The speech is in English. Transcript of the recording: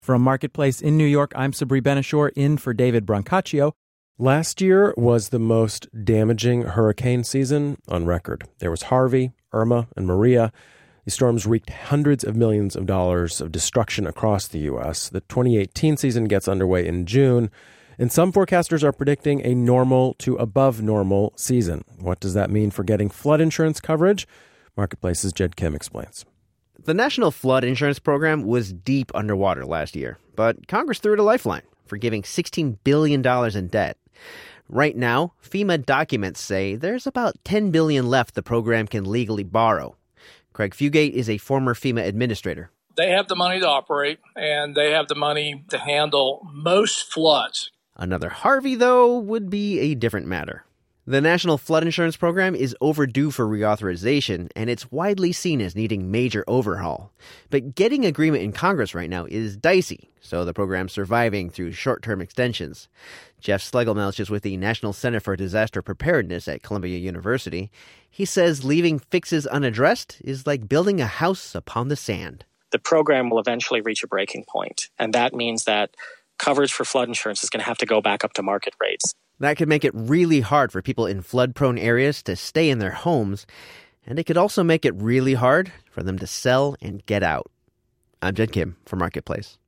From Marketplace in New York, I'm Sabri Ben-Achour, in for David Brancaccio. Last year was the most damaging hurricane season on record. There was Harvey, Irma, and Maria. These storms wreaked hundreds of millions of dollars of destruction across the U.S. The 2018 season gets underway in June, and some forecasters are predicting a normal to above normal season. What does that mean for getting flood insurance coverage? Marketplace's Jed Kim explains. The National Flood Insurance Program was deep underwater last year, but Congress threw it a lifeline, forgiving $16 billion in debt. Right now, FEMA documents say there's about $10 billion left the program can legally borrow. Craig Fugate is a former FEMA administrator. They have the money to operate, and they have the money to handle most floods. Another Harvey, though, would be a different matter. The National Flood Insurance Program is overdue for reauthorization, and it's widely seen as needing major overhaul. But getting agreement in Congress right now is dicey, so the program's surviving through short-term extensions. Jeff Schlegelmelch is with the National Center for Disaster Preparedness at Columbia University. He says leaving fixes unaddressed is like building a house upon the sand. The program will eventually reach a breaking point, and that means that coverage for flood insurance is going to have to go back up to market rates. That could make it really hard for people in flood-prone areas to stay in their homes, and it could also make it really hard for them to sell and get out. I'm Jed Kim for Marketplace.